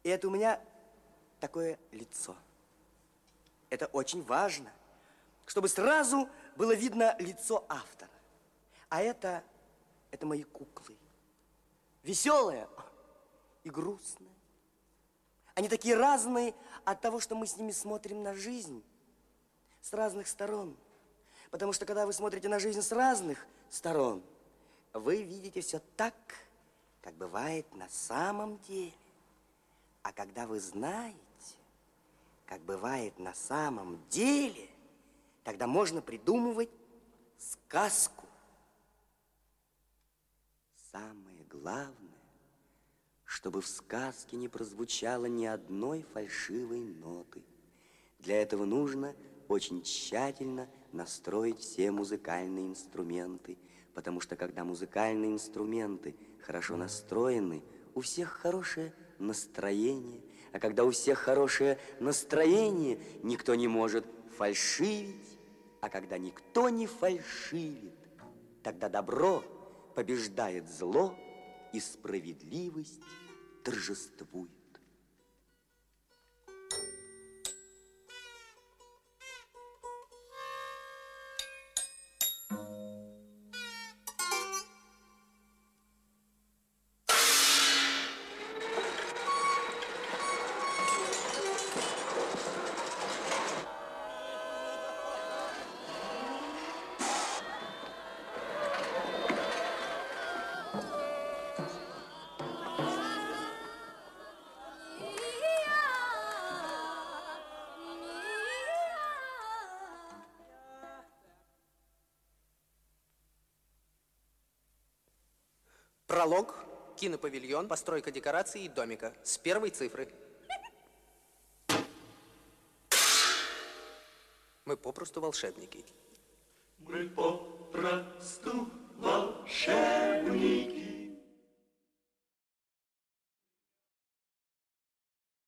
И это у меня такое лицо. Это очень важно, чтобы сразу было видно лицо автора. А это мои куклы. Веселые и грустные. Они такие разные от того, что мы с ними смотрим на жизнь с разных сторон. Потому что, когда вы смотрите на жизнь с разных сторон, вы видите все так, как бывает на самом деле. А когда вы знаете, как бывает на самом деле, тогда можно придумывать сказку. Самое главное, чтобы в сказке не прозвучало ни одной фальшивой ноты. Для этого нужно очень тщательно настроить все музыкальные инструменты, потому что когда музыкальные инструменты хорошо настроены, у всех хорошее настроение, а когда у всех хорошее настроение, никто не может фальшивить, а когда никто не фальшивит, тогда добро побеждает зло, и справедливость торжествует. Пролог, кинопавильон, постройка декораций и домика. С первой цифры. Мы попросту волшебники. Мы попросту волшебники.